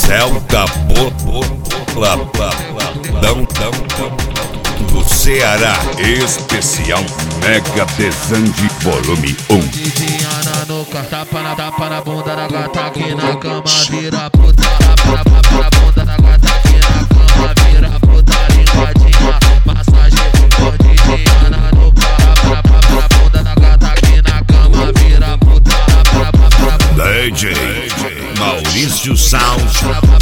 Celta do Ceará, especial Mega Desande Volume 1. Diana no tapa na bunda da gata aqui na cama, vira puta, tapa na bunda da gata aqui na cama, vira puta, ligadinha, massagem, Diana no tapa na bunda da gata aqui na cama, vira puta, DJ Maurício Sound.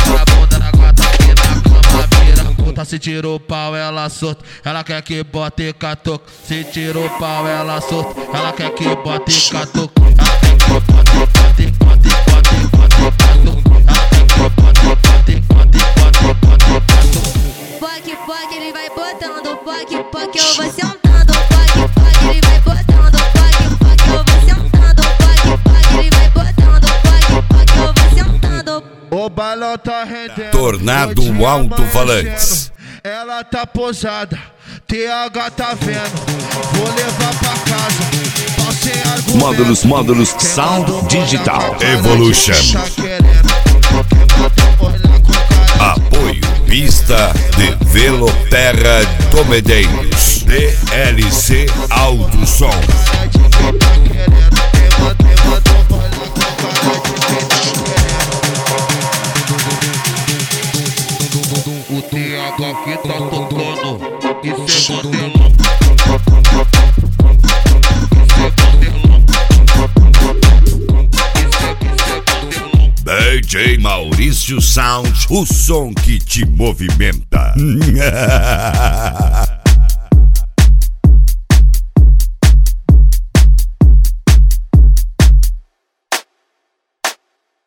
Se tirou o pau, ela solta, ela quer que bote catoco. Se tirou o pau, ela solta, ela quer que bote catoco. Ela quer que bote catoco. Poc, ele vai botando. Poc, eu vou sentando. Poc, ele vai botando. Poc, eu vou sentando. Poc, ele vai botando. Poc, eu vou sentando. O balão tá rendendo. Tornado Alto-Falantes. Ela tá posada, TH tá vendo. Vou levar pra casa. Módulos Sound Digital Evolution. Apoio Pista de Veloterra do Medeiros. DLC Alto Som. O TH que tá tocando, isso é modelão. DJ Maurício Sound, o som que te movimenta.